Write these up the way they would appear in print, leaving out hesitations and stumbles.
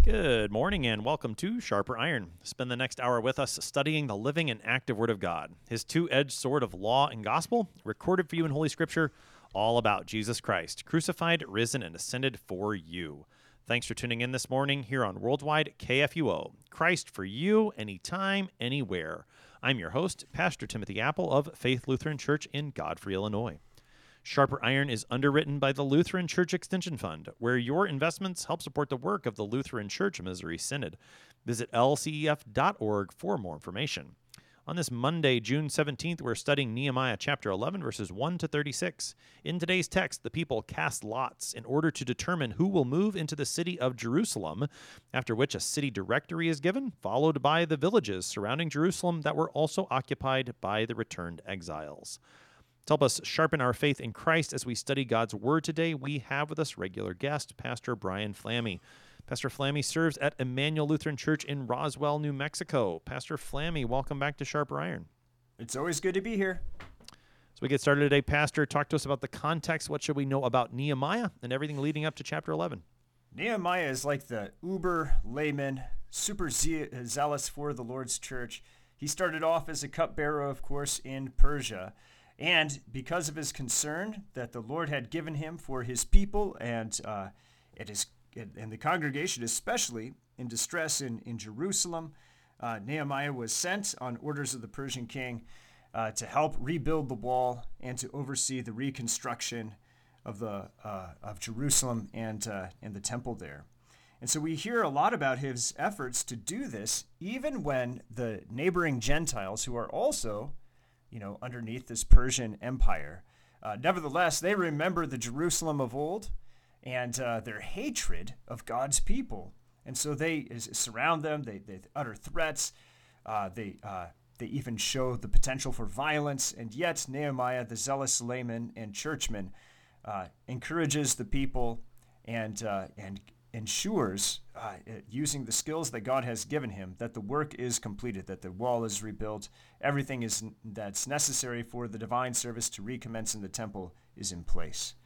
Good morning and welcome to Sharper Iron. Spend the next hour with us studying the living and active Word of God, His two-edged sword of law and gospel, recorded for you in Holy Scripture, all about Jesus Christ, crucified, risen, and ascended for you. Thanks for tuning in this morning here on Worldwide KFUO. Christ for you, anytime, anywhere. I'm your host, Pastor Timothy Apple of Faith Lutheran Church in Godfrey, Illinois. Sharper Iron is underwritten by the Lutheran Church Extension Fund, where your investments help support the work of the Lutheran Church Missouri Synod. Visit lcef.org for more information. On this Monday, June 17th, we're studying Nehemiah chapter 11, verses 1 to 36. In today's text, the people cast lots in order to determine who will move into the city of Jerusalem, after which a city directory is given, followed by the villages surrounding Jerusalem that were also occupied by the returned exiles. To help us sharpen our faith in Christ as we study God's Word today, we have with us regular guest, Pastor Brian Flamme. Pastor Flamme serves at Emmanuel Lutheran Church in Roswell, New Mexico. Pastor Flamme, welcome back to Sharper Iron. It's always good to be here. So we get started today, Pastor. Talk to us about the context. What should we know about Nehemiah and everything leading up to chapter 11? Nehemiah is like the uber layman, super zealous for the Lord's church. He started off as a cupbearer, of course, in Persia. And because of his concern that the Lord had given him for his people and the congregation, especially in distress in Jerusalem, Nehemiah was sent on orders of the Persian king to help rebuild the wall and to oversee the reconstruction of Jerusalem and the temple there. And so we hear a lot about his efforts to do this, even when the neighboring Gentiles, who are also underneath this Persian empire. Nevertheless, they remember the Jerusalem of old and their hatred of God's people. And so they surround them, they utter threats, they even show the potential for violence. And yet Nehemiah, the zealous layman and churchman, encourages the people and ensures, using the skills that God has given him, that the work is completed, that the wall is rebuilt, everything that's necessary for the divine service to recommence in the temple is in place.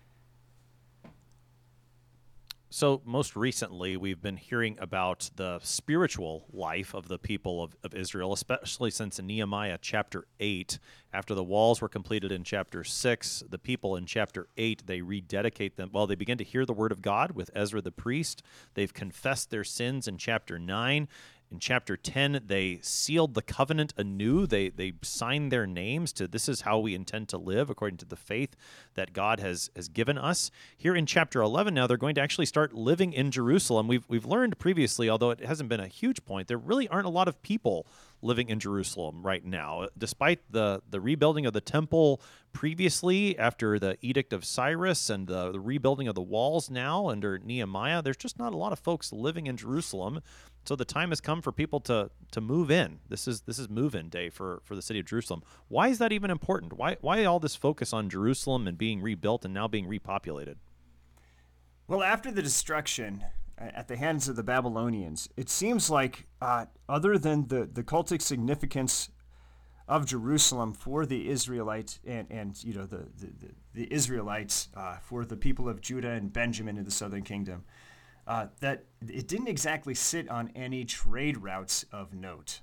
So most recently, we've been hearing about the spiritual life of the people of Israel, especially since in Nehemiah chapter 8. After the walls were completed in chapter 6, the people in chapter 8, they rededicate them. Well, they begin to hear the word of God with Ezra the priest. They've confessed their sins in chapter 9. In chapter 10, they sealed the covenant anew. They signed their names to this is how we intend to live according to the faith that God has given us. Here in chapter 11 now, they're going to actually start living in Jerusalem. We've learned previously, although it hasn't been a huge point, there really aren't a lot of people living in Jerusalem right now. Despite the rebuilding of the temple previously after the Edict of Cyrus and the rebuilding of the walls now under Nehemiah, there's just not a lot of folks living in Jerusalem. So the time has come for people to move in. This is move-in day for the city of Jerusalem. Why is that even important? Why all this focus on Jerusalem and being rebuilt and now being repopulated? Well, after the destruction at the hands of the Babylonians, it seems like other than the cultic significance of Jerusalem for the Israelites and the Israelites for the people of Judah and Benjamin in the southern kingdom, that it didn't exactly sit on any trade routes of note.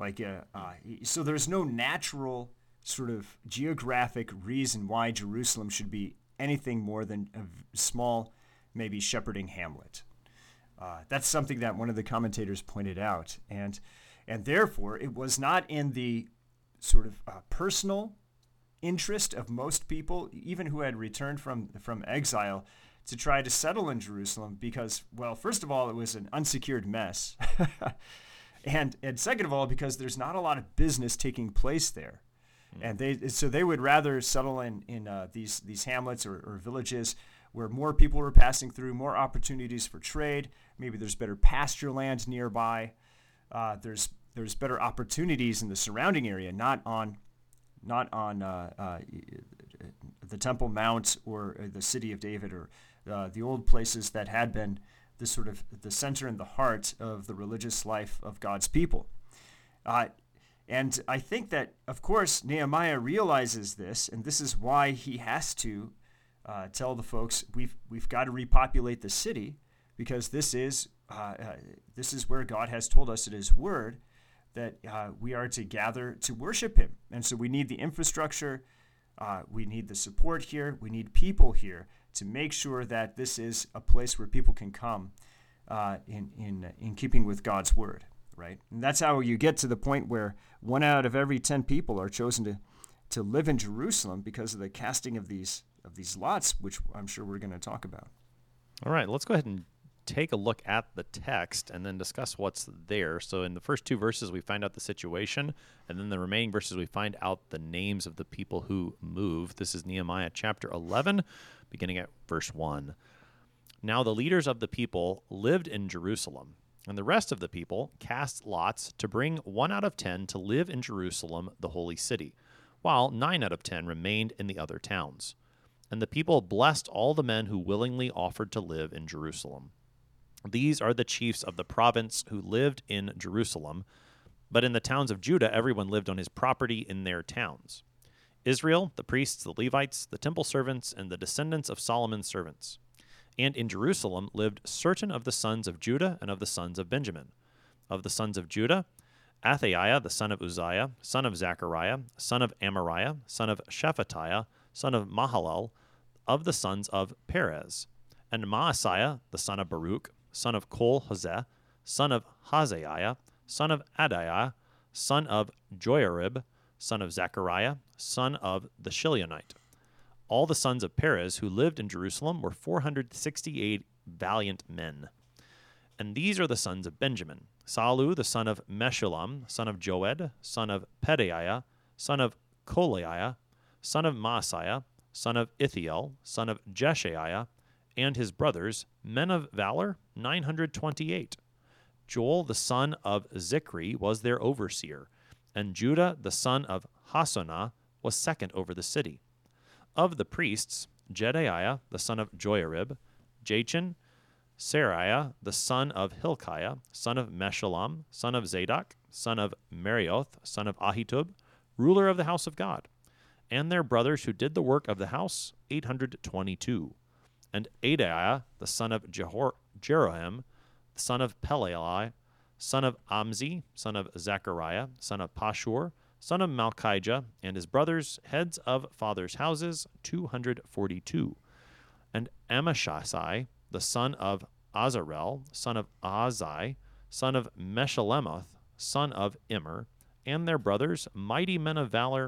So there's no natural sort of geographic reason why Jerusalem should be anything more than a small, maybe shepherding hamlet. That's something that one of the commentators pointed out, and therefore it was not in the sort of personal interest of most people, even who had returned from exile, to try to settle in Jerusalem because, well, first of all, it was an unsecured mess. and second of all, because there's not a lot of business taking place there. And they would rather settle in these hamlets or villages where more people were passing through, more opportunities for trade. Maybe there's better pasture land nearby. There's better opportunities in the surrounding area, not on the Temple Mount or the city of David or the old places that had been the sort of the center and the heart of the religious life of God's people. And I think that, of course, Nehemiah realizes this, and this is why he has to tell the folks, we've got to repopulate the city, because this is this is where God has told us in His Word that we are to gather to worship Him. And so we need the infrastructure, we need the support here, we need people here to make sure that this is a place where people can come in keeping with God's Word, right? And that's how you get to the point where 1 out of every 10 people are chosen to live in Jerusalem because of the casting of these lots, which I'm sure we're going to talk about. All right, let's go ahead and take a look at the text and then discuss what's there. So in the first 2 verses, we find out the situation, and then the remaining verses, we find out the names of the people who moved. This is Nehemiah chapter 11, beginning at verse 1. Now the leaders of the people lived in Jerusalem, and the rest of the people cast lots to bring 1 out of 10 to live in Jerusalem, the holy city, while 9 out of 10 remained in the other towns. And the people blessed all the men who willingly offered to live in Jerusalem. These are the chiefs of the province who lived in Jerusalem, but in the towns of Judah everyone lived on his property in their towns. Israel, the priests, the Levites, the temple servants, and the descendants of Solomon's servants. And in Jerusalem lived certain of the sons of Judah and of the sons of Benjamin. Of the sons of Judah, Athaiah, the son of Uzziah, son of Zechariah, son of Amariah, son of Shephatiah, son of Mahalalel, of the sons of Perez, and Maaseiah, the son of Baruch, son of Kol-Hoseh, son of Hazaiah, son of Adaiah, son of Joiarib, son of Zechariah, son of the Shilonite. All the sons of Perez who lived in Jerusalem were 468 valiant men. And these are the sons of Benjamin: Salu, the son of Meshullam, son of Joed, son of Pedaiah, son of Kolaiah, son of Maaseiah, son of Ithiel, son of Jeshaiah, and his brothers, men of valor, 928. Joel, the son of Zichri, was their overseer, and Judah, the son of Hasonah, was second over the city. Of the priests, Jedaiah, the son of Joiarib, Jachin, Seraiah, the son of Hilkiah, son of Meshullam, son of Zadok, son of Marioth, son of Ahitub, ruler of the house of God, and their brothers who did the work of the house, 822. And Adaiah, the son of Jeroham, son of Pelali, son of Amzi, son of Zechariah, son of Pashur, son of Malchijah, and his brothers, heads of fathers' houses, 242. And Amashasai, the son of Azarel, son of Ahazai, son of Meshalemoth, son of Immer, and their brothers, mighty men of valor,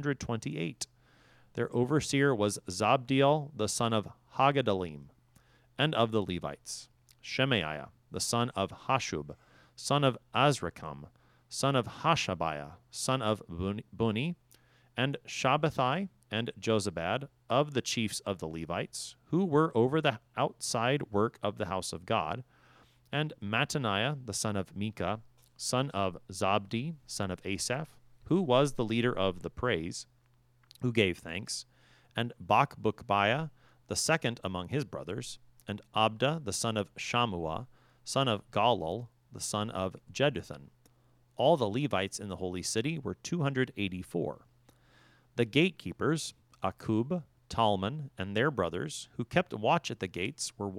128. Their overseer was Zabdiel, the son of Hagadalim. And of the Levites, Shemaiah, the son of Hashub, son of Azrikam, son of Hashabiah, son of Buni, and Shabbathai and Jozabad, of the chiefs of the Levites, who were over the outside work of the house of God, and Mattaniah, the son of Micah, son of Zabdi, son of Asaph, who was the leader of the praise, who gave thanks, and Bakbukbiah, the second among his brothers, and Abda, the son of Shammua, son of Galal, the son of Jeduthun. All the Levites in the holy city were 284. The gatekeepers, Akub, Talmon, and their brothers, who kept watch at the gates, were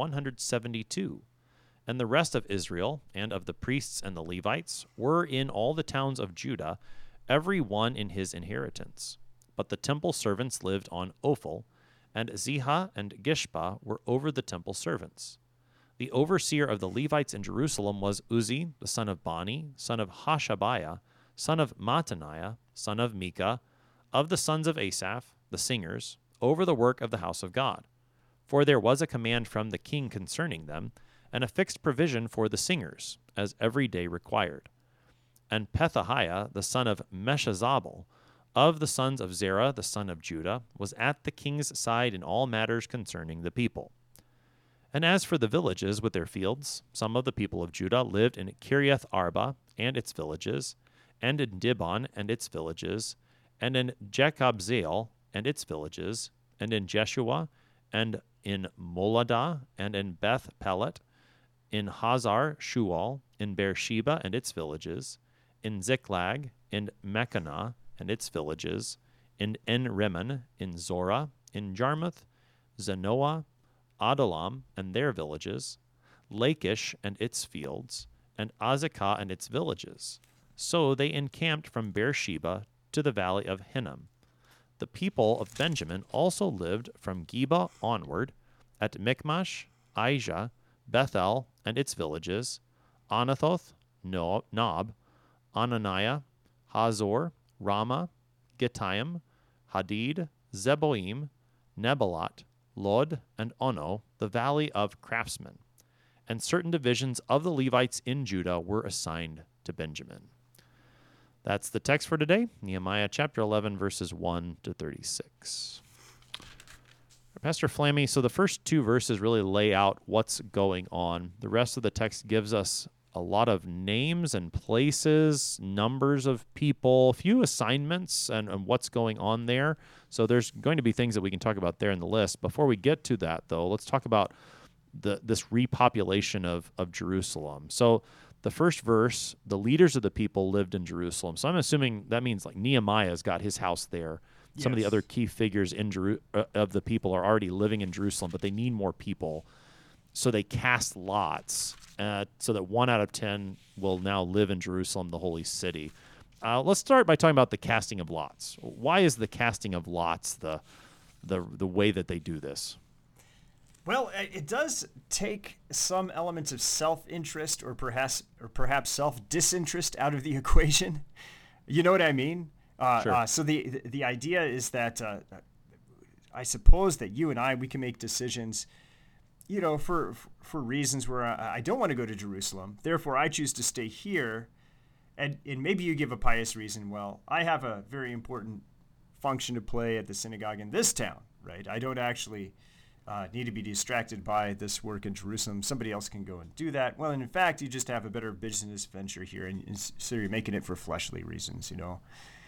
172. And the rest of Israel, and of the priests and the Levites, were in all the towns of Judah, every one in his inheritance. But the temple servants lived on Ophel, and Ziha and Gishpa were over the temple servants. The overseer of the Levites in Jerusalem was Uzzi, the son of Bani, son of Hashabiah, son of Mattaniah, son of Micah, of the sons of Asaph, the singers, over the work of the house of God. For there was a command from the king concerning them, and a fixed provision for the singers, as every day required. And Pethahiah, the son of Meshezabel, of the sons of Zerah, the son of Judah, was at the king's side in all matters concerning the people. And as for the villages with their fields, some of the people of Judah lived in Kiriath Arba and its villages, and in Dibon and its villages, and in Jekabzeel and its villages, and in Jeshua, and in Moladah, and in Beth Pelet, in Hazar Shual, in Beersheba and its villages, in Ziklag, in Mechanah and its villages, in En-Rimmon, in Zorah, in Jarmuth, Zanoah, Adullam and their villages, Lachish and its fields, and Azekah and its villages. So they encamped from Beersheba to the valley of Hinnom. The people of Benjamin also lived from Geba onward, at Michmash, Aijah, Bethel and its villages, Anathoth, Nob, Ananiah, Hazor, Ramah, Gittaim, Hadid, Zeboim, Nebalat, Lod, and Ono, the valley of craftsmen. And certain divisions of the Levites in Judah were assigned to Benjamin. That's the text for today, Nehemiah chapter 11, verses 1 to 36. Pastor Flammy, so the first two verses really lay out what's going on. The rest of the text gives us a lot of names and places, numbers of people, a few assignments, and what's going on there. So there's going to be things that we can talk about there in the list. Before we get to that, though, let's talk about this repopulation of Jerusalem. So the first verse, the leaders of the people lived in Jerusalem. So I'm assuming that means like Nehemiah's got his house there. Some of the other key figures of the people are already living in Jerusalem, but they need more people. So they cast lots so that 1 out of 10 will now live in Jerusalem, the holy city. Let's start by talking about the casting of lots. Why is the casting of lots the way that they do this? Well, it does take some elements of self-interest or perhaps self-disinterest out of the equation. You know what I mean? Sure. So the idea is that I suppose that you and we can make decisions, you know, for reasons where I don't want to go to Jerusalem. Therefore, I choose to stay here. And maybe you give a pious reason. Well, I have a very important function to play at the synagogue in this town, right? I don't actually need to be distracted by this work in Jerusalem. Somebody else can go and do that. Well, and in fact, you just have a better business venture here, and so you're making it for fleshly reasons, you know.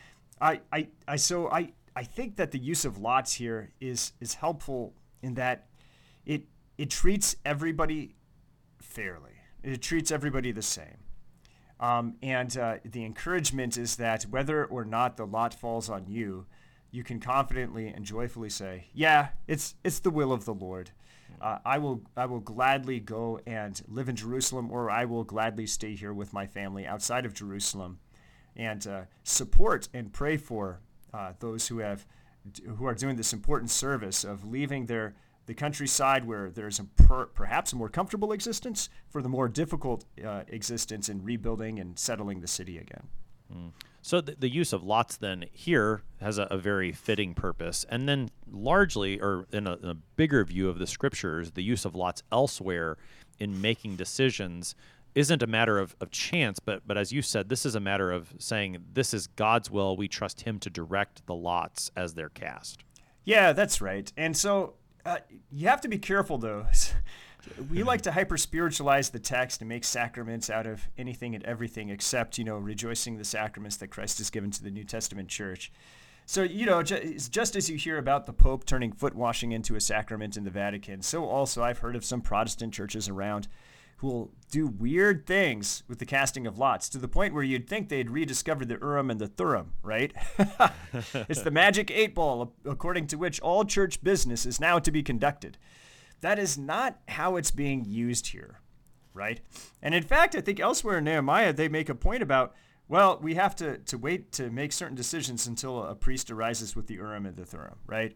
I think that the use of lots here is helpful in that it treats everybody fairly. It treats everybody the same. And the encouragement is that whether or not the lot falls on you, you can confidently and joyfully say, yeah, it's the will of the Lord. I will gladly go and live in Jerusalem, or I will gladly stay here with my family outside of Jerusalem, and support and pray for those who are doing this important service of leaving the countryside where there's perhaps a more comfortable existence for the more difficult existence in rebuilding and settling the city again. So the use of lots then here has a very fitting purpose. And then largely, or in a bigger view of the scriptures, the use of lots elsewhere in making decisions isn't a matter of chance, but as you said, this is a matter of saying this is God's will. We trust him to direct the lots as they're cast. Yeah, that's right. And so you have to be careful, though. We like to hyper-spiritualize the text and make sacraments out of anything and everything except, you know, rejoicing the sacraments that Christ has given to the New Testament church. So, you know, just as you hear about the Pope turning foot washing into a sacrament in the Vatican, so also I've heard of some Protestant churches around who will do weird things with the casting of lots to the point where you'd think they'd rediscovered the Urim and the Thummim, right? It's the magic 8-ball, according to which all church business is now to be conducted. That is not how it's being used here, right? And in fact, I think elsewhere in Nehemiah, they make a point about, well, we have to wait to make certain decisions until a priest arises with the Urim and the Thummim, right?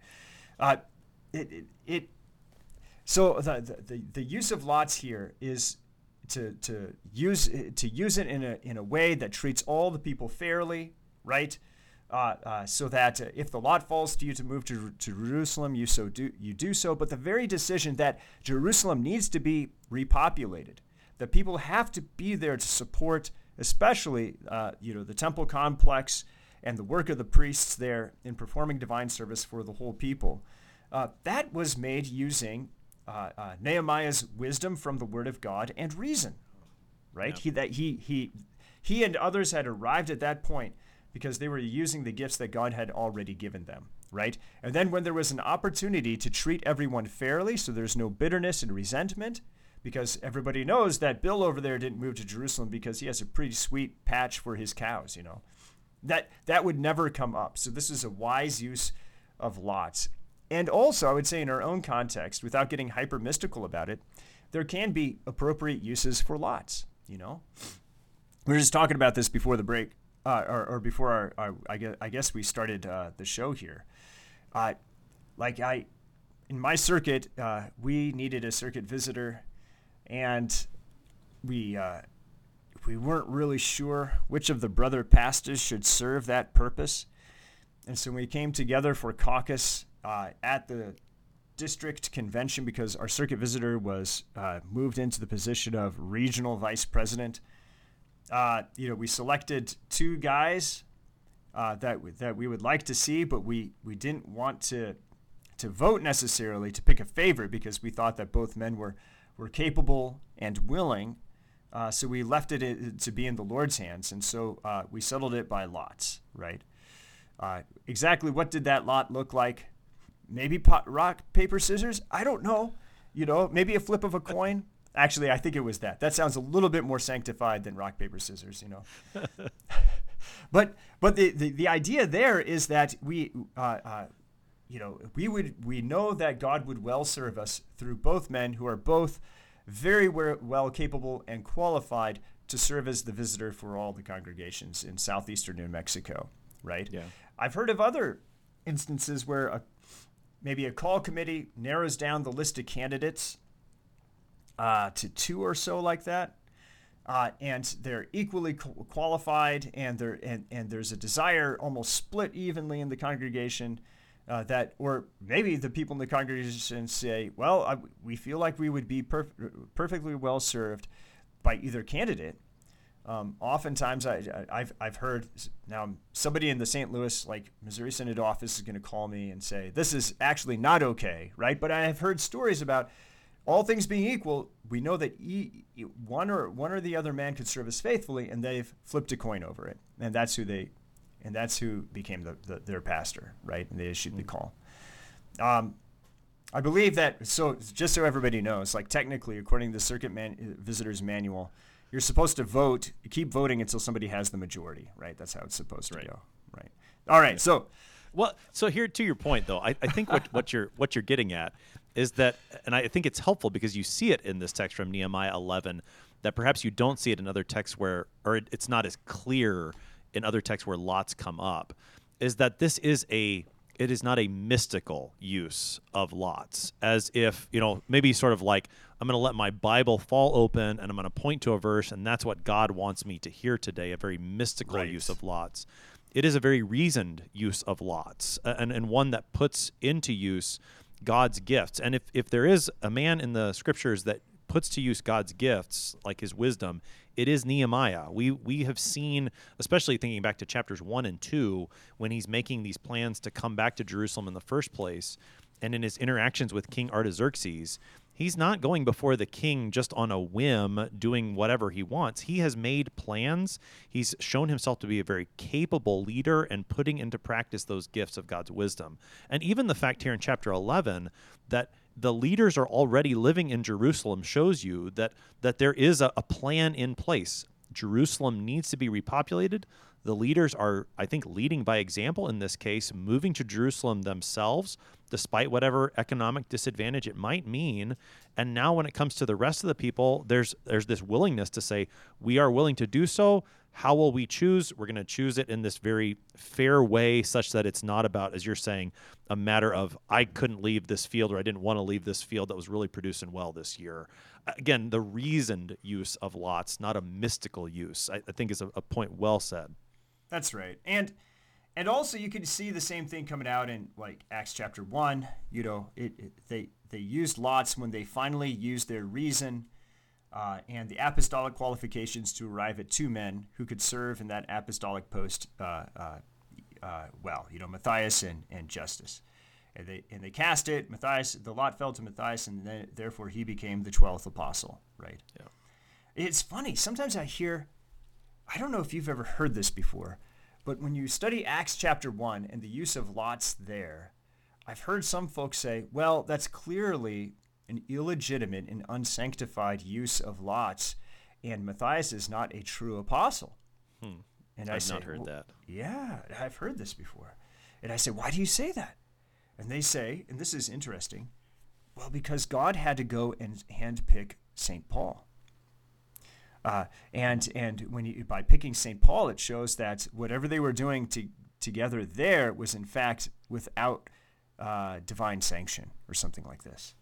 So the use of lots here is to use it in a way that treats all the people fairly, right? So that if the lot falls to you to move to Jerusalem, you do so. But the very decision that Jerusalem needs to be repopulated, that people have to be there to support, especially the temple complex and the work of the priests there in performing divine service for the whole people, that was made using Nehemiah's wisdom from the Word of God and reason, right? Yeah. He and others had arrived at that point because they were using the gifts that God had already given them, right? And then when there was an opportunity to treat everyone fairly, so there's no bitterness and resentment, because everybody knows that Bill over there didn't move to Jerusalem because he has a pretty sweet patch for his cows, you know. That would never come up. So this is a wise use of lots. And also, I would say in our own context, without getting hyper-mystical about it, there can be appropriate uses for lots, you know. We were just talking about this before the break, or before I guess we started the show here. In my circuit, we needed a circuit visitor, and we weren't really sure which of the brother pastors should serve that purpose. And so we came together for caucus at the district convention because our circuit visitor was moved into the position of regional vice president. We selected two guys that we would like to see, but we didn't want to vote necessarily to pick a favorite because we thought that both men were capable and willing. So we left it to be in the Lord's hands, and so we settled it by lots, right? Exactly what did that lot look like? Maybe rock, paper, scissors? I don't know. Maybe a flip of a coin. Actually, I think it was that. That sounds a little bit more sanctified than rock, paper, scissors, But the idea there is that we know that God would well serve us through both men who are both very well capable and qualified to serve as the visitor for all the congregations in southeastern New Mexico, right? Yeah. I've heard of other instances where maybe a call committee narrows down the list of candidates to two or so like that, and they're equally qualified, and there's a desire almost split evenly in the congregation. Or maybe the people in the congregation say, well, we feel like we would be perfectly well served by either candidate. Oftentimes, I've heard now somebody in the St. Louis, Missouri Synod office is going to call me and say, this is actually not okay, right? But I have heard stories about all things being equal, we know that one or the other man could serve us faithfully, and they've flipped a coin over it, and that's who became their pastor, right? And they issued the call. I believe that, so just so everybody knows, technically, according to the Circuit Visitor's Manual, you're supposed to keep voting until somebody has the majority, right? That's how it's supposed to go, right? All right, so. Well, so here, to your point, though, I think what you're getting at is that, and I think it's helpful because you see it in this text from Nehemiah 11, that perhaps you don't see it in other texts it's not as clear in other texts where lots come up, is that it is not a mystical use of lots, as if, maybe sort of like, I'm going to let my Bible fall open and I'm going to point to a verse, and that's what God wants me to hear today, a very mystical use of lots. It is a very reasoned use of lots, and one that puts into use God's gifts. And if there is a man in the scriptures that puts to use God's gifts, like his wisdom, it is Nehemiah. We have seen, especially thinking back to chapters 1 and 2, when he's making these plans to come back to Jerusalem in the first place, and in his interactions with King Artaxerxes, he's not going before the king just on a whim, doing whatever he wants. He has made plans. He's shown himself to be a very capable leader and putting into practice those gifts of God's wisdom. And even the fact here in chapter 11 that the leaders are already living in Jerusalem shows you that there is a plan in place. Jerusalem needs to be repopulated. The leaders are, I think, leading by example in this case, moving to Jerusalem themselves, despite whatever economic disadvantage it might mean. And now when it comes to the rest of the people, there's this willingness to say, we are willing to do so. How will we choose? We're going to choose it in this very fair way, such that it's not about, as you're saying, a matter of, I couldn't leave this field, or I didn't want to leave this field that was really producing well this year. Again, the reasoned use of lots, not a mystical use, I think is a point well said. That's right. And also you can see the same thing coming out in Acts chapter 1. They used lots when they finally used their reason and the apostolic qualifications to arrive at two men who could serve in that apostolic post Matthias and Justus. And they cast it. Matthias, the lot fell to Matthias, and then, therefore he became the 12th apostle, right? Yeah. It's funny. Sometimes I don't know if you've ever heard this before, but when you study Acts chapter 1 and the use of lots there, I've heard some folks say, well, that's clearly an illegitimate and unsanctified use of lots, and Matthias is not a true apostle. And I've not heard that. Yeah, I've heard this before. And I say, why do you say that? And they say, and this is interesting, well, because God had to go and handpick St. Paul. And by picking St. Paul, it shows that whatever they were doing together there was in fact without divine sanction or something like this.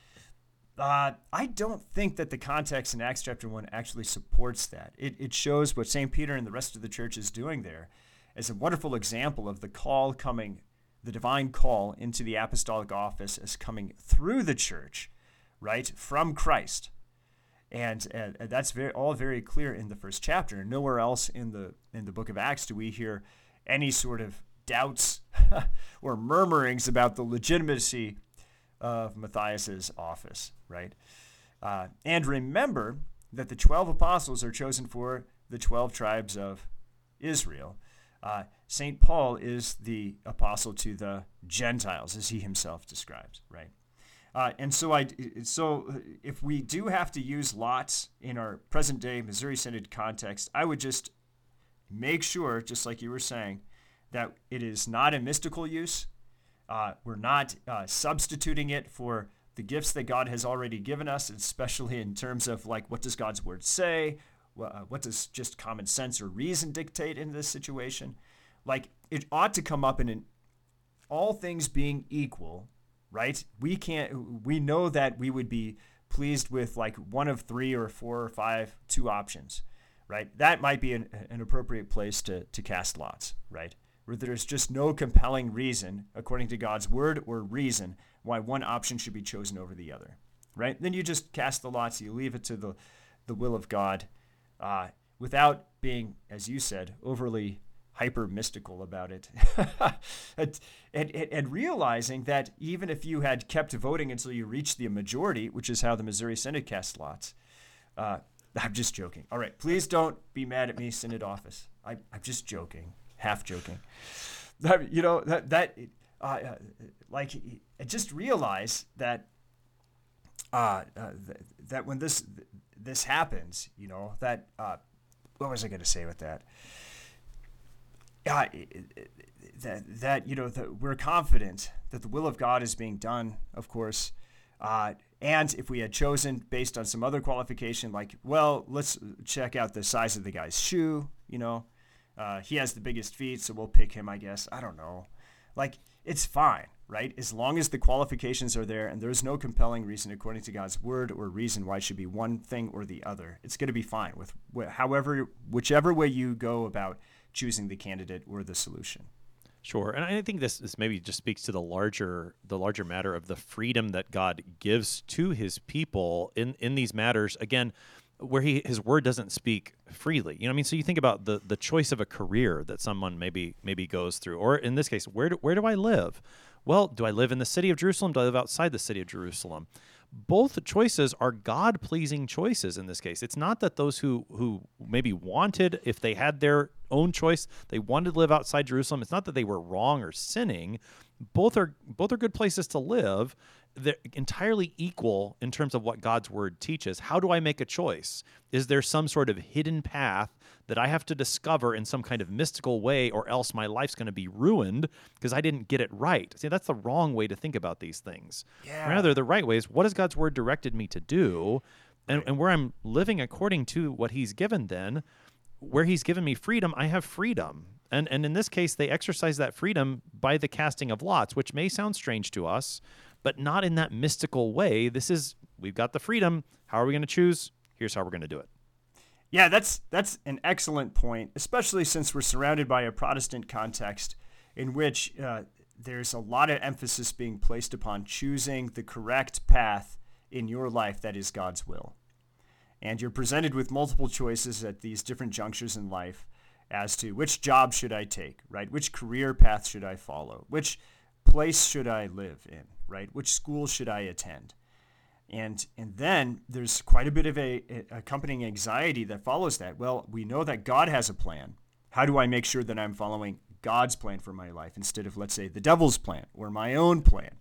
I don't think that the context in Acts chapter 1 actually supports that. It shows what St. Peter and the rest of the church is doing there as a wonderful example of the divine call into the apostolic office as coming through the church, right, from Christ. And that's all very clear in the first chapter. Nowhere else in the book of Acts do we hear any sort of doubts or murmurings about the legitimacy of Matthias's office, right? And remember that the 12 apostles are chosen for the 12 tribes of Israel. St. Paul is the apostle to the Gentiles, as he himself describes, right? And so if we do have to use lots in our present-day Missouri Synod context, I would just make sure, just like you were saying, that it is not a mystical use. We're not substituting it for the gifts that God has already given us, especially in terms of like, what does God's word say? What does just common sense or reason dictate in this situation? Like, it ought to come up in all things being equal, right? We know that we would be pleased with like one of 3 or 4 or 5, 2 options, right? That might be an appropriate place to cast lots, right? Where there's just no compelling reason, according to God's word or reason, why one option should be chosen over the other, right? Then you just cast the lots, you leave it to the will of God, without being, as you said, overly hyper-mystical about it. and realizing that even if you had kept voting until you reached the majority, which is how the Missouri Synod casts lots, I'm just joking. All right, please don't be mad at me, Synod office. I'm just joking. Half joking, just realize that that when this happens, what was I going to say with that? That we're confident that the will of God is being done, of course. And if we had chosen based on some other qualification, like, well, let's check out the size of the guy's shoe, he has the biggest feet, so we'll pick him, I guess. I don't know. Like, it's fine, right? As long as the qualifications are there and there's no compelling reason according to God's word or reason why it should be one thing or the other, it's going to be fine with whichever way you go about choosing the candidate or the solution. Sure, and I think this maybe just speaks to the larger matter of the freedom that God gives to his people in these matters. Again, where his word doesn't speak freely. So you think about the choice of a career that someone maybe goes through, or in this case, where do I live? Well, do I live in the city of Jerusalem? Do I live outside the city of Jerusalem? Both choices are God-pleasing choices in this case. It's not that those who maybe wanted, if they had their own choice, they wanted to live outside Jerusalem. It's not that they were wrong or sinning. Both are good places to live. They're entirely equal in terms of what God's word teaches. How do I make a choice? Is there some sort of hidden path that I have to discover in some kind of mystical way, or else my life's going to be ruined because I didn't get it right? See, that's the wrong way to think about these things. Yeah. Rather, the right way is, what has God's word directed me to do? And where I'm living according to what he's given, then, where he's given me freedom, I have freedom. And in this case, they exercise that freedom by the casting of lots, which may sound strange to us, but not in that mystical way. We've got the freedom. How are we going to choose? Here's how we're going to do it. Yeah, that's an excellent point, especially since we're surrounded by a Protestant context in which there's a lot of emphasis being placed upon choosing the correct path in your life that is God's will. And you're presented with multiple choices at these different junctures in life as to which job should I take, right? Which career path should I follow? Which place should I live in, right? Which school should I attend? And then there's quite a bit of a accompanying anxiety that follows that. Well, we know that God has a plan. How do I make sure that I'm following God's plan for my life instead of, let's say, the devil's plan or my own plan?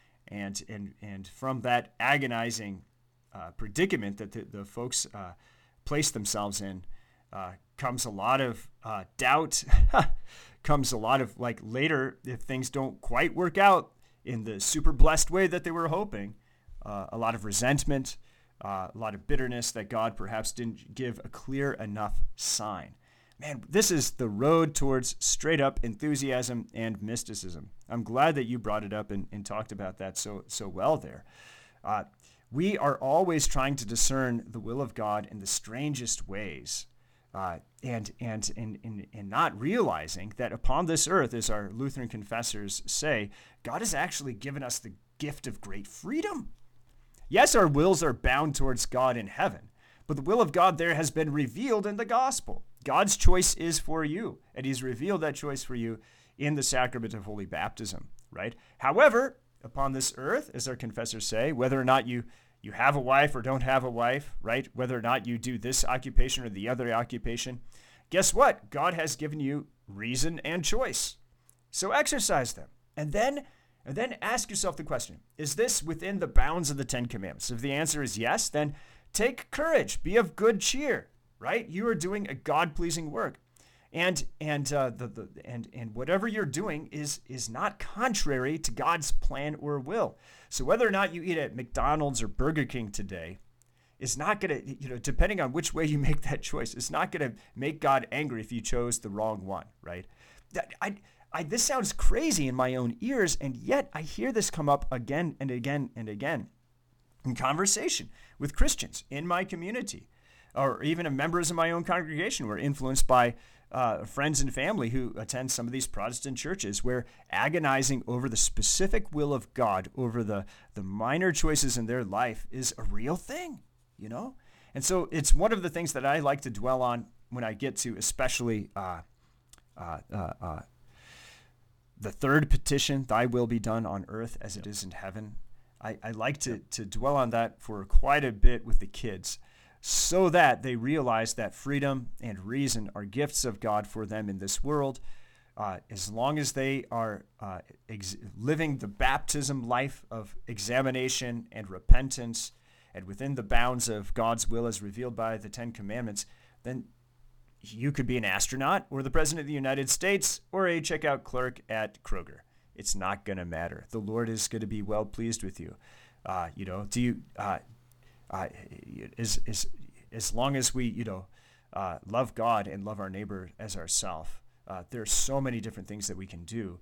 And from that agonizing predicament that the folks place themselves in comes a lot of doubt, comes a lot of, like, later, if things don't quite work out in the super blessed way that they were hoping, a lot of resentment, a lot of bitterness that God perhaps didn't give a clear enough sign. Man, this is the road towards straight up enthusiasm and mysticism. I'm glad that you brought it up and talked about that so well there. We are always trying to discern the will of God in the strangest ways, and not realizing that upon this earth, as our Lutheran confessors say, God has actually given us the gift of great freedom. Yes, our wills are bound towards God in heaven, but the will of God there has been revealed in the gospel. God's choice is for you, and he's revealed that choice for you in the sacrament of holy baptism, right? However, upon this earth, as our confessors say, whether or not you have a wife or don't have a wife, right? Whether or not you do this occupation or the other occupation, guess what? God has given you reason and choice. So exercise them. And then ask yourself the question, is this within the bounds of the Ten Commandments? If the answer is yes, then take courage, be of good cheer, right? You are doing a God-pleasing work. And whatever you're doing is not contrary to God's plan or will. So whether or not you eat at McDonald's or Burger King today is not going to, depending on which way you make that choice, it's not going to make God angry if you chose the wrong one, right? This sounds crazy in my own ears, and yet I hear this come up again and again and again in conversation with Christians in my community, or even members of my own congregation who are influenced by friends and family who attend some of these Protestant churches, where agonizing over the specific will of God over the minor choices in their life is a real thing, And so it's one of the things that I like to dwell on when I get to especially the third petition, thy will be done on earth as it is in heaven. I like to dwell on that for quite a bit with the kids, so that they realize that freedom and reason are gifts of God for them in this world. As long as they are living the baptism life of examination and repentance, and within the bounds of God's will as revealed by the Ten Commandments, then you could be an astronaut or the President of the United States or a checkout clerk at Kroger. It's not going to matter. The Lord is going to be well pleased with you. As long as we, love God and love our neighbor as ourselves, there are so many different things that we can do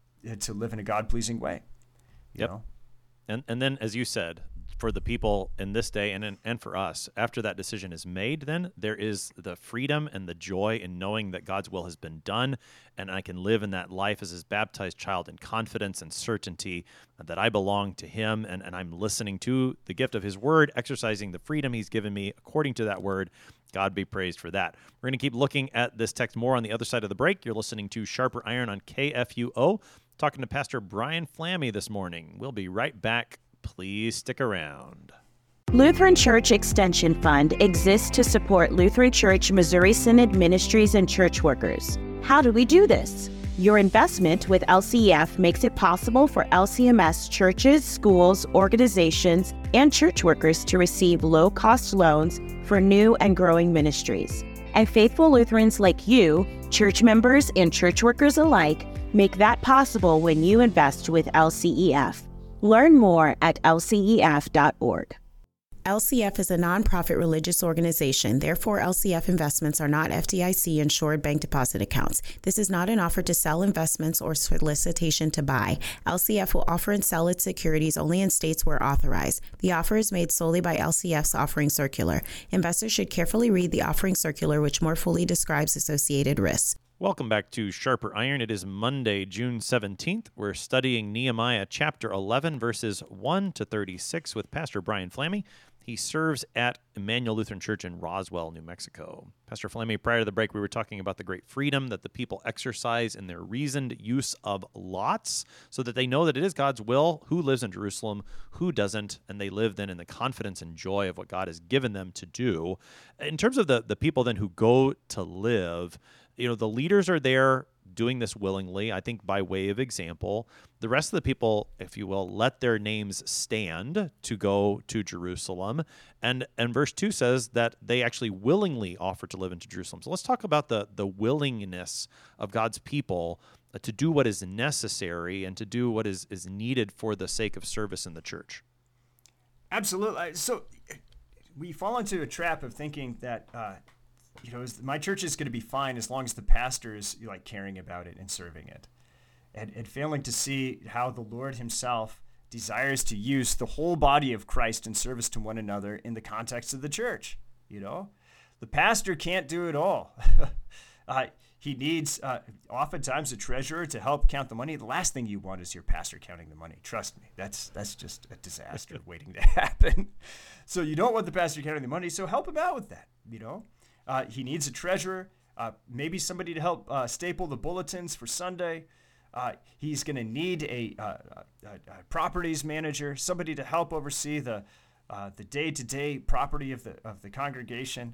to live in a God-pleasing way. You know? And then, as you said, for the people in this day and for us, after that decision is made, then there is the freedom and the joy in knowing that God's will has been done, and I can live in that life as his baptized child in confidence and certainty that I belong to him, and I'm listening to the gift of his word, exercising the freedom he's given me according to that word. God be praised for that. We're going to keep looking at this text more on the other side of the break. You're listening to Sharper Iron on KFUO, talking to Pastor Brian Flamme this morning. We'll be right back. Please stick around. Lutheran Church Extension Fund exists to support Lutheran Church Missouri Synod ministries and church workers. How do we do this? Your investment with LCEF makes it possible for LCMS churches, schools, organizations, and church workers to receive low-cost loans for new and growing ministries. And faithful Lutherans like you, church members and church workers alike, make that possible when you invest with LCEF. Learn more at lcef.org. LCF is a nonprofit religious organization. Therefore, LCF investments are not FDIC-insured bank deposit accounts. This is not an offer to sell investments or solicitation to buy. LCF will offer and sell its securities only in states where authorized. The offer is made solely by LCF's offering circular. Investors should carefully read the offering circular, which more fully describes associated risks. Welcome back to Sharper Iron. It is Monday, June 17th. We're studying Nehemiah chapter 11, verses 1 to 36 with Pastor Brian Flamme. He serves at Emmanuel Lutheran Church in Roswell, New Mexico. Pastor Flamme, prior to the break, we were talking about the great freedom that the people exercise in their reasoned use of lots so that they know that it is God's will who lives in Jerusalem, who doesn't, and they live then in the confidence and joy of what God has given them to do. In terms of the people then who go to live, the leaders are there doing this willingly, I think by way of example. The rest of the people, if you will, let their names stand to go to Jerusalem. And verse 2 says that they actually willingly offer to live into Jerusalem. So let's talk about the willingness of God's people to do what is necessary and to do what is needed for the sake of service in the church. Absolutely. So we fall into a trap of thinking that my church is going to be fine as long as the pastor is like caring about it and serving it, and failing to see how the Lord himself desires to use the whole body of Christ in service to one another in the context of the church. The pastor can't do it all. He needs oftentimes a treasurer to help count the money. The last thing you want is your pastor counting the money. Trust me, that's just a disaster waiting to happen. So you don't want the pastor counting the money, so help him out with that. He needs a treasurer, maybe somebody to help staple the bulletins for Sunday. He's going to need a properties manager, somebody to help oversee the day-to-day property of the congregation.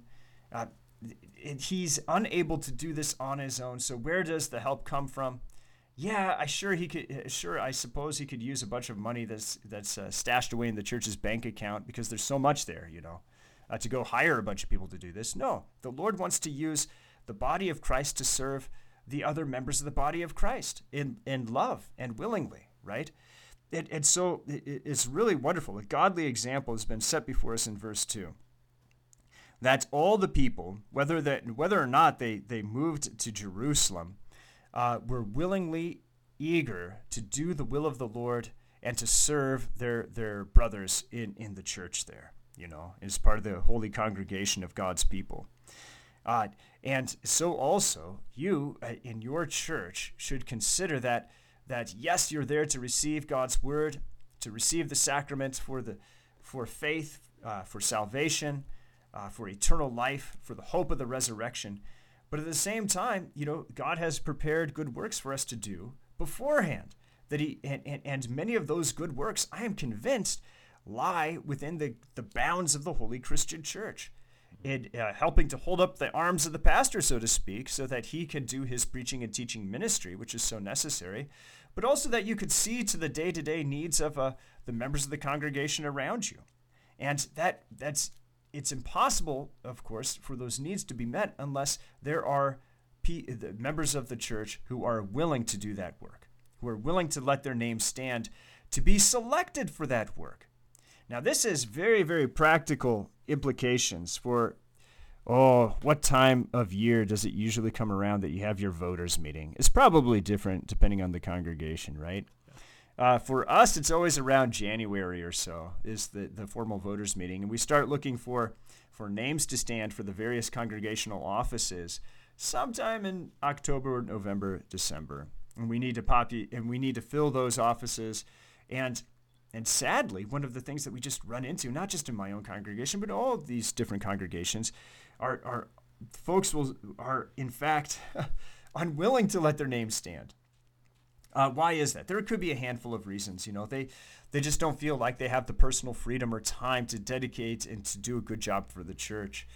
He's unable to do this on his own. So where does the help come from? Yeah, I suppose he could use a bunch of money that's stashed away in the church's bank account, because there's so much there, to go hire a bunch of people to do this. No, the Lord wants to use the body of Christ to serve the other members of the body of Christ in love and willingly, right? And so it's really wonderful. A godly example has been set before us in verse 2. That all the people, whether or not they moved to Jerusalem, were willingly eager to do the will of the Lord and to serve their brothers in the church there, as part of the holy congregation of God's people. And so also, you in your church should consider that yes, you're there to receive God's word, to receive the sacraments for faith, for salvation, for eternal life, for the hope of the resurrection. But at the same time, God has prepared good works for us to do beforehand. And many of those good works, I am convinced, lie within the bounds of the Holy Christian Church. In helping to hold up the arms of the pastor, so to speak, so that he can do his preaching and teaching ministry, which is so necessary, but also that you could see to the day-to-day needs of the members of the congregation around you. And it's impossible, of course, for those needs to be met unless there are the members of the church who are willing to do that work, who are willing to let their name stand, to be selected for that work. Now, this has very, very practical implications for, what time of year does it usually come around that you have your voters meeting? It's probably different depending on the congregation, right? For us, it's always around January or so is the formal voters meeting, and we start looking for names to stand for the various congregational offices sometime in October, November, December, and we need to fill those offices. And sadly, one of the things that we just run into, not just in my own congregation, but all of these different congregations, are folks are in fact unwilling to let their names stand. Why is that? There could be a handful of reasons. They just don't feel like they have the personal freedom or time to dedicate and to do a good job for the church.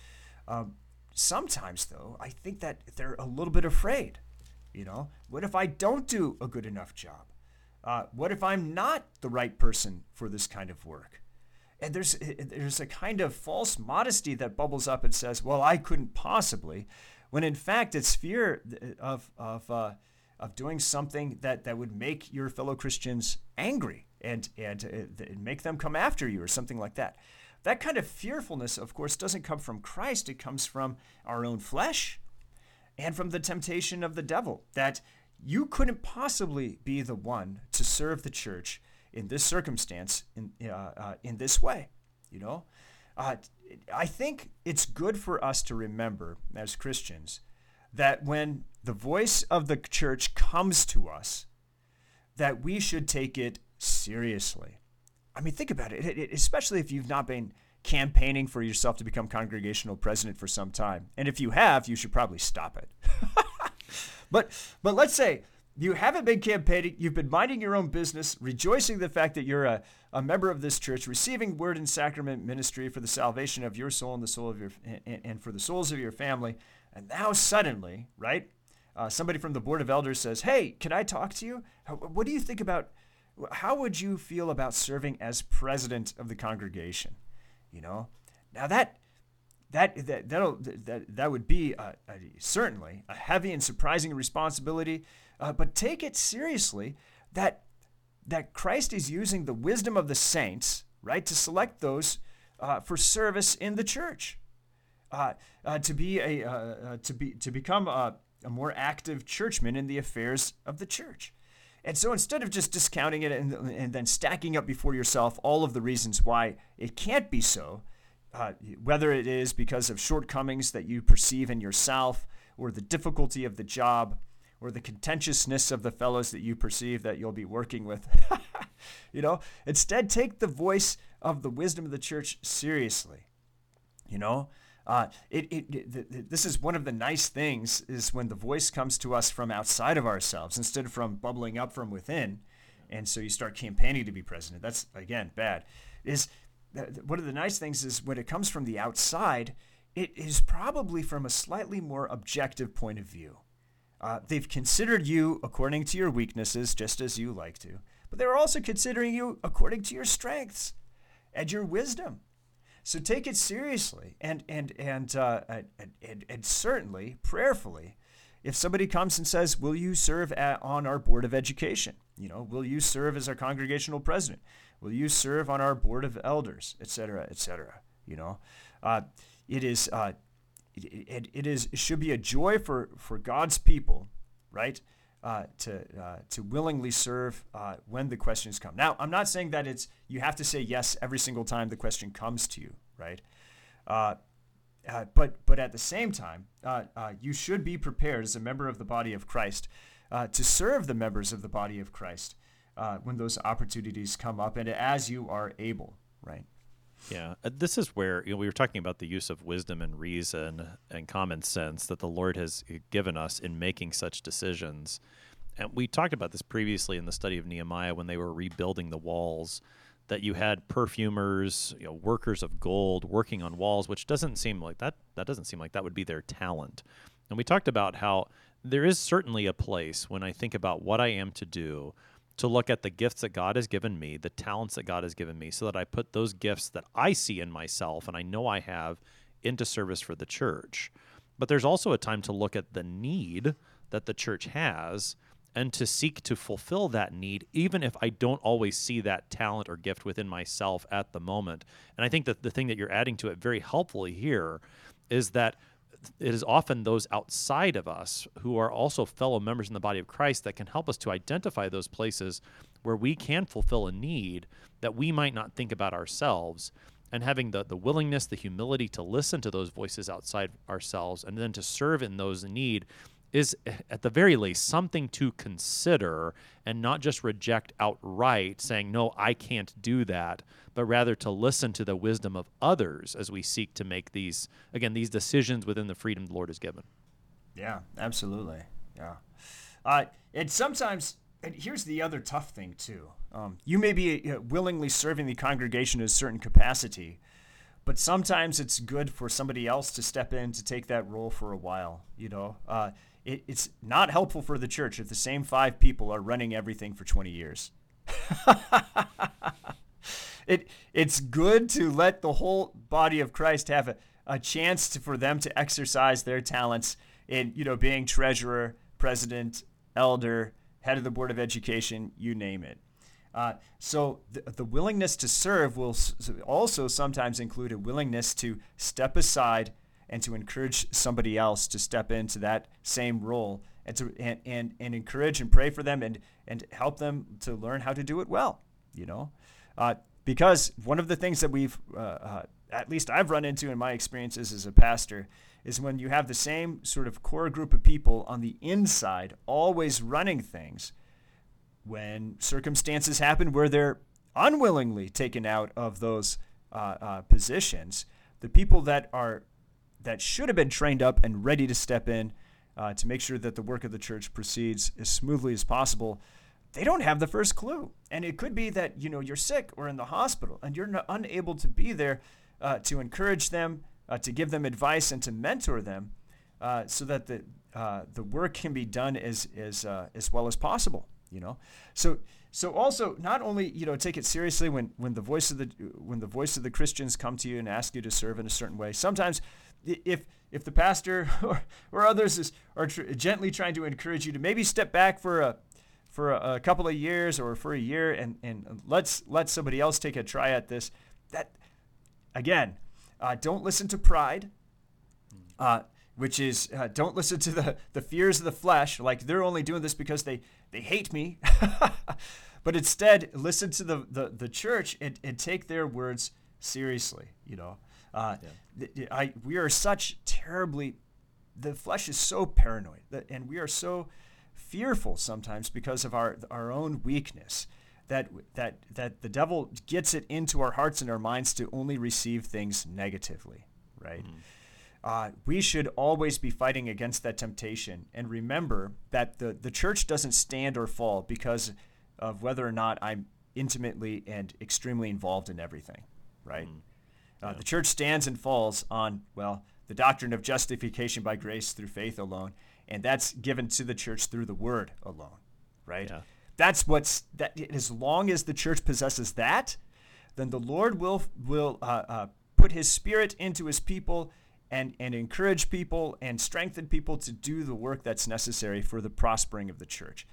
Sometimes, though, I think that they're a little bit afraid. What if I don't do a good enough job? What if I'm not the right person for this kind of work? And there's a kind of false modesty that bubbles up and says, well, I couldn't possibly, when in fact it's fear of doing something that would make your fellow Christians angry and make them come after you or something like that. That kind of fearfulness, of course, doesn't come from Christ. It comes from our own flesh and from the temptation of the devil, that you couldn't possibly be the one to serve the church in this circumstance, in this way. I think it's good for us to remember as Christians that when the voice of the church comes to us, that we should take it seriously. I mean, think about it, especially if you've not been campaigning for yourself to become congregational president for some time. And if you have, you should probably stop it. But let's say you haven't been campaigning, you've been minding your own business, rejoicing the fact that you're a member of this church, receiving word and sacrament ministry for the salvation of your soul and the soul of your and for the souls of your family. And now suddenly, right, somebody from the board of elders says, "Hey, can I talk to you? What do you think about? How would you feel about serving as president of the congregation?" Now that would be certainly a heavy and surprising responsibility, but take it seriously that Christ is using the wisdom of the saints, right, to select those for service in the church, to become a more active churchman in the affairs of the church. And so instead of just discounting it and then stacking up before yourself all of the reasons why it can't be so, whether it is because of shortcomings that you perceive in yourself, or the difficulty of the job, or the contentiousness of the fellows that you perceive that you'll be working with, instead take the voice of the wisdom of the church seriously. This is one of the nice things, is when the voice comes to us from outside of ourselves instead of from bubbling up from within. And so you start campaigning to be president. That's, again, bad. One of the nice things is when it comes from the outside, it is probably from a slightly more objective point of view. They've considered you according to your weaknesses, just as you like to, but they're also considering you according to your strengths and your wisdom. So take it seriously, and certainly prayerfully. If somebody comes and says, "Will you serve on our board of education? Will you serve as our congregational president? Will you serve on our board of elders, etc., etc." It should be a joy for God's people, right? To willingly serve when the questions come. Now, I'm not saying that you have to say yes every single time the question comes to you, right? But at the same time, you should be prepared as a member of the body of Christ to serve the members of the body of Christ when those opportunities come up and as you are able, right? Yeah, this is where we were talking about the use of wisdom and reason and common sense that the Lord has given us in making such decisions. And we talked about this previously in the study of Nehemiah when they were rebuilding the walls, that you had perfumers, workers of gold working on walls, which doesn't seem like that doesn't seem like that would be their talent. And we talked about how there is certainly a place when I think about what I am to do, to look at the gifts that God has given me, the talents that God has given me, so that I put those gifts that I see in myself and I know I have into service for the church. But there's also a time to look at the need that the church has and to seek to fulfill that need, even if I don't always see that talent or gift within myself at the moment. And I think that the thing that you're adding to it very helpfully here is that it is often those outside of us who are also fellow members in the body of Christ that can help us to identify those places where we can fulfill a need that we might not think about ourselves, and having the willingness, the humility to listen to those voices outside ourselves and then to serve in those in need is, at the very least, something to consider and not just reject outright, saying, no, I can't do that, but rather to listen to the wisdom of others as we seek to make these decisions within the freedom the Lord has given. Yeah, absolutely. Yeah. And sometimes, and here's the other tough thing too. You may be willingly serving the congregation in a certain capacity, but sometimes it's good for somebody else to step in to take that role for a while, It's not helpful for the church if the same 5 people are running everything for 20 years. It's good to let the whole body of Christ have a chance for them to exercise their talents in, being treasurer, president, elder, head of the board of education, you name it. So the willingness to serve will also sometimes include a willingness to step aside and to encourage somebody else to step into that same role and to encourage and pray for them and help them to learn how to do it well, because one of the things that we've, at least I've run into in my experiences as a pastor, is when you have the same sort of core group of people on the inside always running things, when circumstances happen where they're unwillingly taken out of those positions, the people that should have been trained up and ready to step in to make sure that the work of the church proceeds as smoothly as possible, they don't have the first clue. And it could be that, you're sick or in the hospital and you're unable to be there to encourage them, to give them advice and to mentor them so that the work can be done as well as possible, So also, not only take it seriously when the voice of the Christians come to you and ask you to serve in a certain way. Sometimes, if the pastor or others are gently trying to encourage you to maybe step back for a couple of years or for a year and let somebody else take a try at this, again, don't listen to pride, which is don't listen to the fears of the flesh, like they're only doing this because they hate me. But instead, listen to the church and take their words seriously. We are such terribly, the flesh is so paranoid, and we are so fearful sometimes because of our own weakness, that the devil gets it into our hearts and our minds to only receive things negatively, right? We should always be fighting against that temptation, and remember that the church doesn't stand or fall because of whether or not I'm intimately and extremely involved in everything, right? The church stands and falls on, the doctrine of justification by grace through faith alone, and that's given to the church through the word alone, right? Yeah. That's as long as the church possesses that, then the Lord will put his spirit into his people and encourage people and strengthen people to do the work that's necessary for the prospering of the church.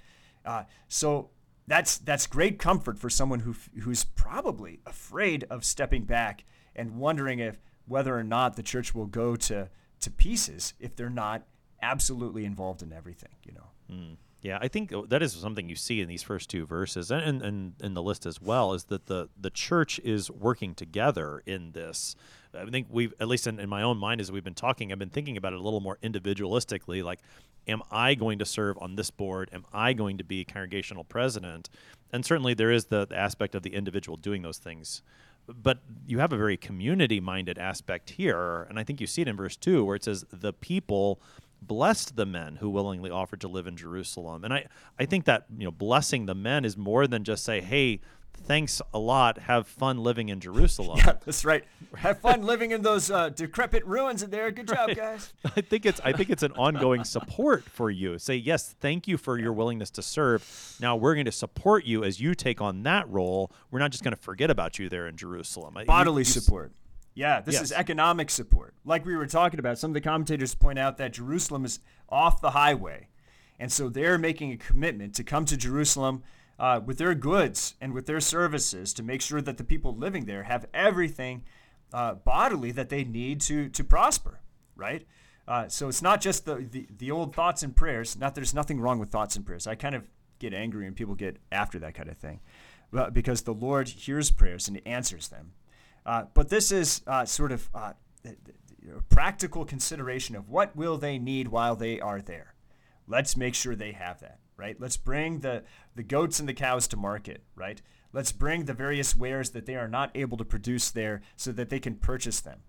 So that's great comfort for someone who's probably afraid of stepping back and wondering whether or not the church will go to pieces if they're not absolutely involved in everything, Yeah, I think that is something you see in these first two verses and in the list as well, is that the church is working together in this. I think we've, at least in my own mind as we've been talking, I've been thinking about it a little more individualistically, like, am I going to serve on this board? Am I going to be congregational president? And certainly there is the aspect of the individual doing those things. But you have a very community-minded aspect here, and I think you see it in verse 2 where it says, the people blessed the men who willingly offered to live in Jerusalem. And I think that blessing the men is more than just say, hey, thanks a lot, have fun living in Jerusalem. Yeah, that's right. Have fun living in those decrepit ruins in there. Good job, guys. I think it's an ongoing support for you. Say, yes, thank you for your willingness to serve. Now we're going to support you as you take on that role. We're not just going to forget about you there in Jerusalem. Bodily support. Yeah, this is economic support. Like we were talking about, some of the commentators point out that Jerusalem is off the highway. And so they're making a commitment to come to Jerusalem with their goods and with their services to make sure that the people living there have everything bodily that they need to prosper, right? So it's not just the old thoughts and prayers. There's nothing wrong with thoughts and prayers. I kind of get angry when people get after that kind of thing, because the Lord hears prayers and he answers them. But this is sort of a practical consideration of what will they need while they are there. Let's make sure they have that, right? Let's bring the goats and the cows to market, right? Let's bring the various wares that they are not able to produce there so that they can purchase them,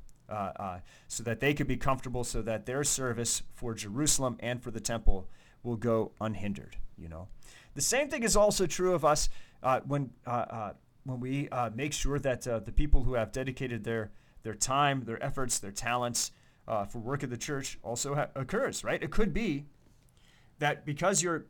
so that they could be comfortable, so that their service for Jerusalem and for the temple will go unhindered, The same thing is also true of us when we make sure that the people who have dedicated their time, their efforts, their talents for work of the church also occurs, right? It could be that because you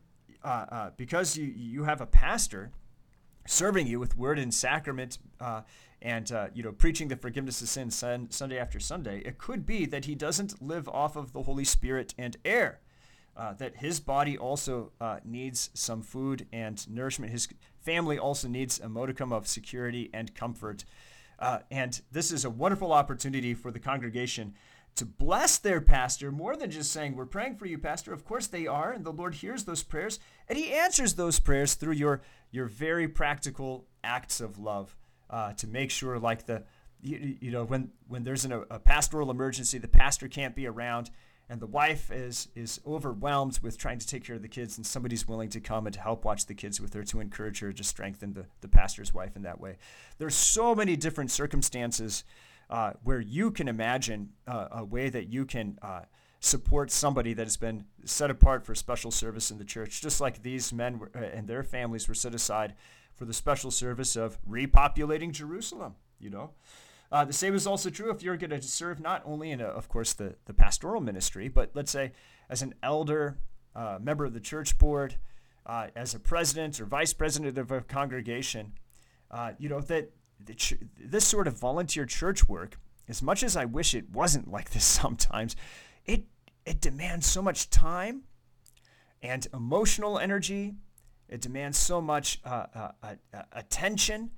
have a pastor serving you with word and sacrament and preaching the forgiveness of sins Sunday after Sunday, it could be that he doesn't live off of the Holy Spirit and air, that his body also needs some food and nourishment. His family also needs a modicum of security and comfort. And this is a wonderful opportunity for the congregation to bless their pastor, more than just saying, we're praying for you, pastor. Of course they are, and the Lord hears those prayers, and he answers those prayers through your very practical acts of love to make sure, like when there's a pastoral emergency, the pastor can't be around, and the wife is overwhelmed with trying to take care of the kids, and somebody's willing to come and to help watch the kids with her, to encourage her, to strengthen the pastor's wife in that way. There's so many different circumstances where you can imagine a way that you can support somebody that has been set apart for special service in the church, just like these men and their families were set aside for the special service of repopulating Jerusalem, The same is also true if you're going to serve not only in, of course, the pastoral ministry, but let's say as an elder, member of the church board, as a president or vice president of a congregation, that this sort of volunteer church work, as much as I wish it wasn't like this sometimes, it demands so much time and emotional energy. It demands so much attention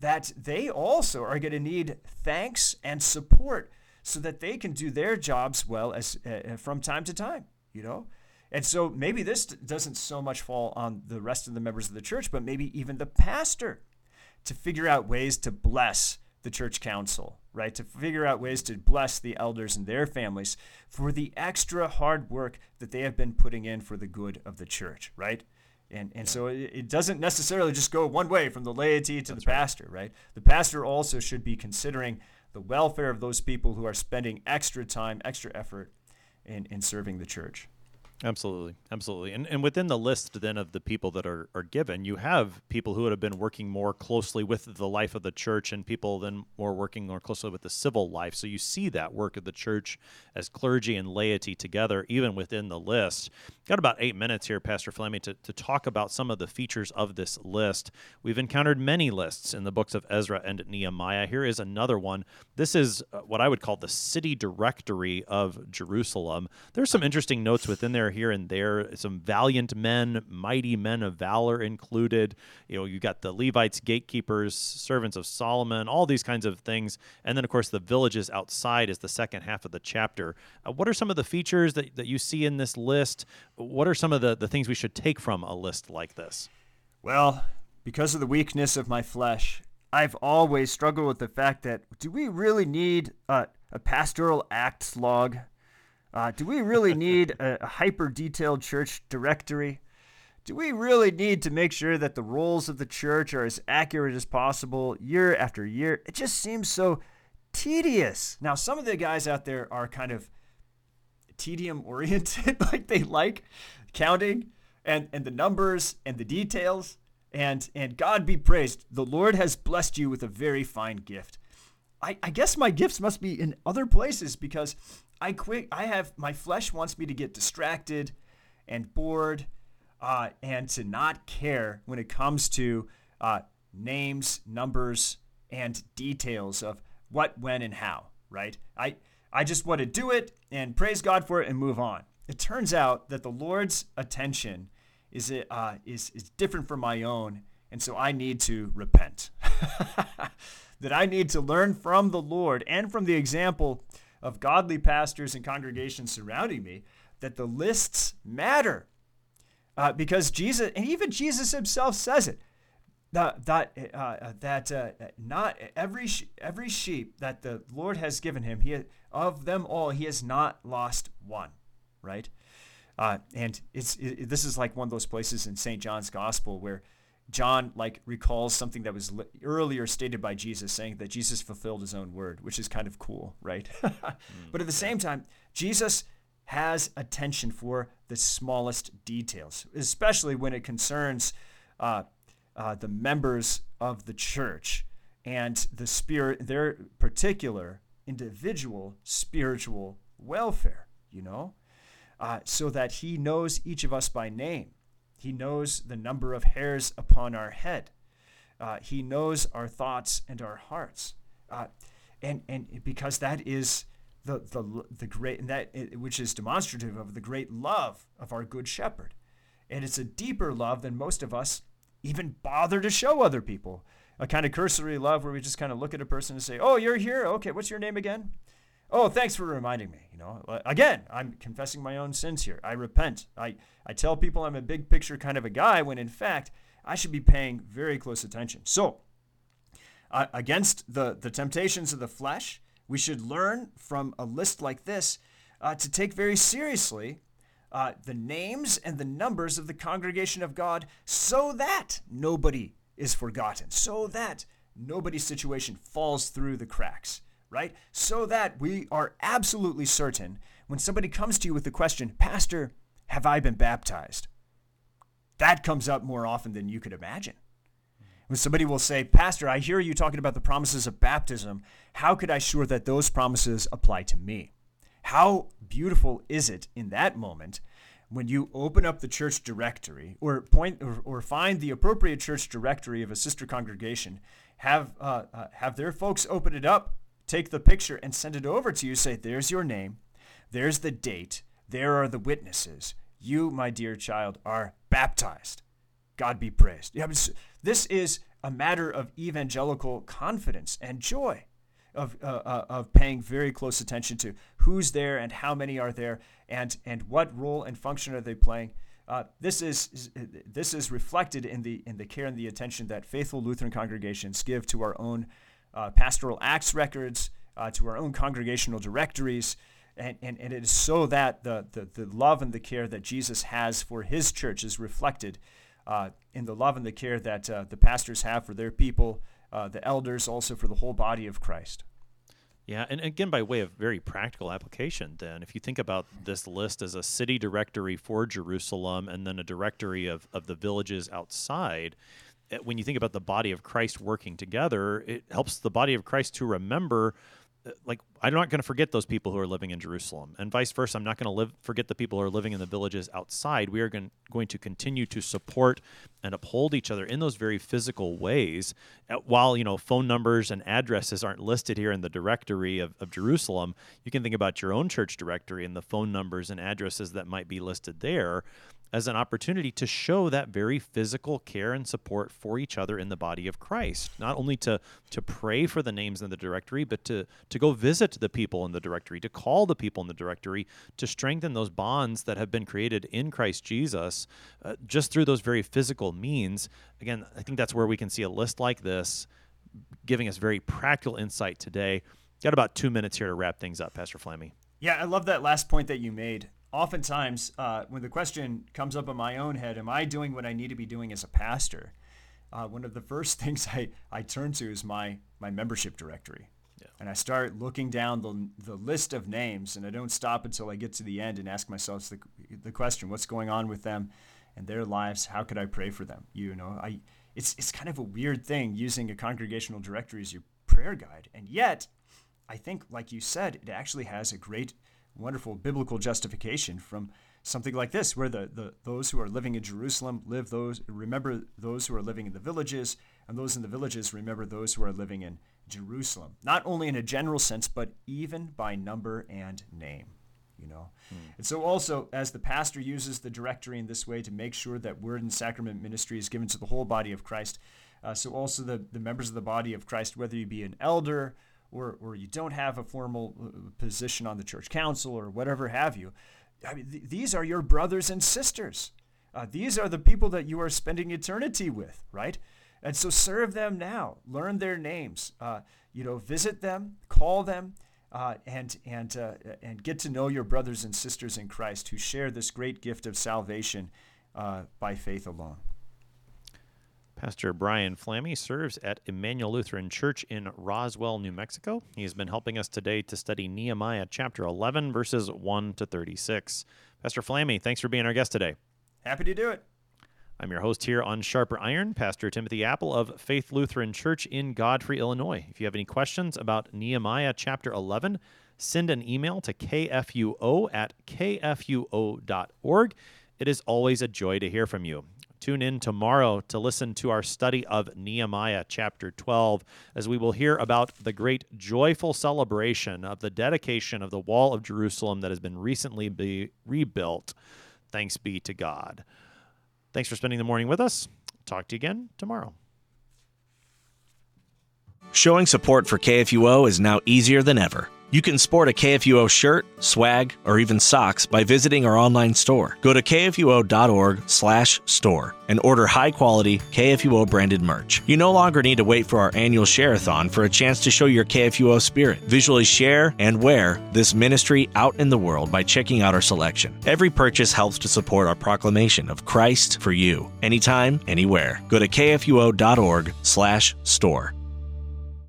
that they also are going to need thanks and support so that they can do their jobs well as from time to time, And so maybe this doesn't so much fall on the rest of the members of the church, but maybe even the pastor to figure out ways to bless the church council, right? To figure out ways to bless the elders and their families for the extra hard work that they have been putting in for the good of the church, right? And so it doesn't necessarily just go one way from the laity to the pastor, right? The pastor also should be considering the welfare of those people who are spending extra time, extra effort in serving the church. Absolutely. And within the list then of the people that are given, you have people who would have been working more closely with the life of the church and people then working more closely with the civil life. So you see that work of the church as clergy and laity together, even within the list. Got about 8 minutes here, Pastor Fleming, to talk about some of the features of this list. We've encountered many lists in the books of Ezra and Nehemiah. Here is another one. This is what I would call the city directory of Jerusalem. There's some interesting notes within there here and there, some valiant men, mighty men of valor included. You got the Levites, gatekeepers, servants of Solomon, all these kinds of things. And then, of course, the villages outside is the second half of the chapter. What are some of the features that you see in this list? What are some of the things we should take from a list like this? Well, because of the weakness of my flesh, I've always struggled with the fact that, do we really need a pastoral acts log? Do we really need a hyper-detailed church directory? Do we really need to make sure that the roles of the church are as accurate as possible year after year? It just seems so tedious. Now, some of the guys out there are kind of tedium-oriented, like they like counting and the numbers and the details. And God be praised, the Lord has blessed you with a very fine gift. I guess my gifts must be in other places because my flesh wants me to get distracted and bored and to not care when it comes to names, numbers, and details of what, when, and how, right? I just want to do it and praise God for it and move on. It turns out that the Lord's attention is different from my own, and so I need to repent. That I need to learn from the Lord and from the example of godly pastors and congregations surrounding me that the lists matter. Because Jesus, and even Jesus himself says it, that not every sheep that the Lord has given him, of them all, he has not lost one, right? And this is like one of those places in St. John's Gospel where John recalls something that was earlier stated by Jesus, saying that Jesus fulfilled his own word, which is kind of cool, right? But at the same time, Jesus has attention for the smallest details, especially when it concerns the members of the church and their particular individual spiritual welfare, so that he knows each of us by name. He knows the number of hairs upon our head. He knows our thoughts and our hearts, and because that is the great, which is demonstrative of the great love of our Good Shepherd, and it's a deeper love than most of us even bother to show other people. A kind of cursory love where we just kind of look at a person and say, "Oh, you're here. Okay, what's your name again? Oh, thanks for reminding me." Again, I'm confessing my own sins here. I repent. I tell people I'm a big picture kind of a guy when in fact I should be paying very close attention. So against the temptations of the flesh, we should learn from a list like this to take very seriously the names and the numbers of the congregation of God so that nobody is forgotten, so that nobody's situation falls through the cracks. Right? So that we are absolutely certain when somebody comes to you with the question, "Pastor, have I been baptized?" That comes up more often than you could imagine. When somebody will say, "Pastor, I hear you talking about the promises of baptism. How could I sure that those promises apply to me?" How beautiful is it in that moment when you open up the church directory or find the appropriate church directory of a sister congregation, have their folks open it up, take the picture and send it over to you. Say, "There's your name. There's the date. There are the witnesses. You, my dear child, are baptized. God be praised." Yeah, This is a matter of evangelical confidence and joy, of paying very close attention to who's there and how many are there, and what role and function are they playing. This is reflected in the care and the attention that faithful Lutheran congregations give to our own pastoral acts records, to our own congregational directories, and it is so that the love and the care that Jesus has for his church is reflected in the love and the care that the pastors have for their people, the elders also for the whole body of Christ. Yeah, and again, by way of very practical application, then, if you think about this list as a city directory for Jerusalem and then a directory of the villages outside, when you think about the body of Christ working together, it helps the body of Christ to remember, like, I'm not going to forget those people who are living in Jerusalem, and vice versa. I'm not going to forget the people who are living in the villages outside. We are going to continue to support and uphold each other in those very physical ways. While, phone numbers and addresses aren't listed here in the directory of Jerusalem, you can think about your own church directory and the phone numbers and addresses that might be listed there as an opportunity to show that very physical care and support for each other in the body of Christ. Not only to pray for the names in the directory, but to go visit the people in the directory, to call the people in the directory, to strengthen those bonds that have been created in Christ Jesus just through those very physical means. Again, I think that's where we can see a list like this giving us very practical insight today. Got about 2 minutes here to wrap things up, Pastor Flamme. Yeah, I love that last point that you made. Oftentimes, when the question comes up in my own head, am I doing what I need to be doing as a pastor? One of the first things I turn to is my membership directory. Yeah. And I start looking down the list of names, and I don't stop until I get to the end and ask myself the question, what's going on with them and their lives? How could I pray for them? It's kind of a weird thing using a congregational directory as your prayer guide. And yet, I think, like you said, it actually has a great, wonderful biblical justification from something like this, where those who are living in Jerusalem remember those who are living in the villages, and those in the villages remember those who are living in Jerusalem. Not only in a general sense, but even by number and name. And so also, as the pastor uses the directory in this way to make sure that word and sacrament ministry is given to the whole body of Christ, so also the members of the body of Christ, whether you be an elder or you don't have a formal position on the church council or whatever have you, I mean, these are your brothers and sisters. These are the people that you are spending eternity with, right? And so serve them now. Learn their names. Visit them, call them, and get to know your brothers and sisters in Christ who share this great gift of salvation by faith alone. Pastor Brian Flamme serves at Emmanuel Lutheran Church in Roswell, New Mexico. He has been helping us today to study Nehemiah chapter 11, verses 1 to 36. Pastor Flamme, thanks for being our guest today. Happy to do it. I'm your host here on Sharper Iron, Pastor Timothy Apple of Faith Lutheran Church in Godfrey, Illinois. If you have any questions about Nehemiah chapter 11, send an email to kfuo@kfuo.org. It is always a joy to hear from you. Tune in tomorrow to listen to our study of Nehemiah chapter 12, as we will hear about the great joyful celebration of the dedication of the wall of Jerusalem that has been recently rebuilt. Thanks be to God. Thanks for spending the morning with us. Talk to you again tomorrow. Showing support for KFUO is now easier than ever. You can sport a KFUO shirt, swag, or even socks by visiting our online store. Go to kfuo.org/store and order high-quality KFUO-branded merch. You no longer need to wait for our annual share-a-thon for a chance to show your KFUO spirit. Visually share and wear this ministry out in the world by checking out our selection. Every purchase helps to support our proclamation of Christ for you, anytime, anywhere. Go to kfuo.org/store.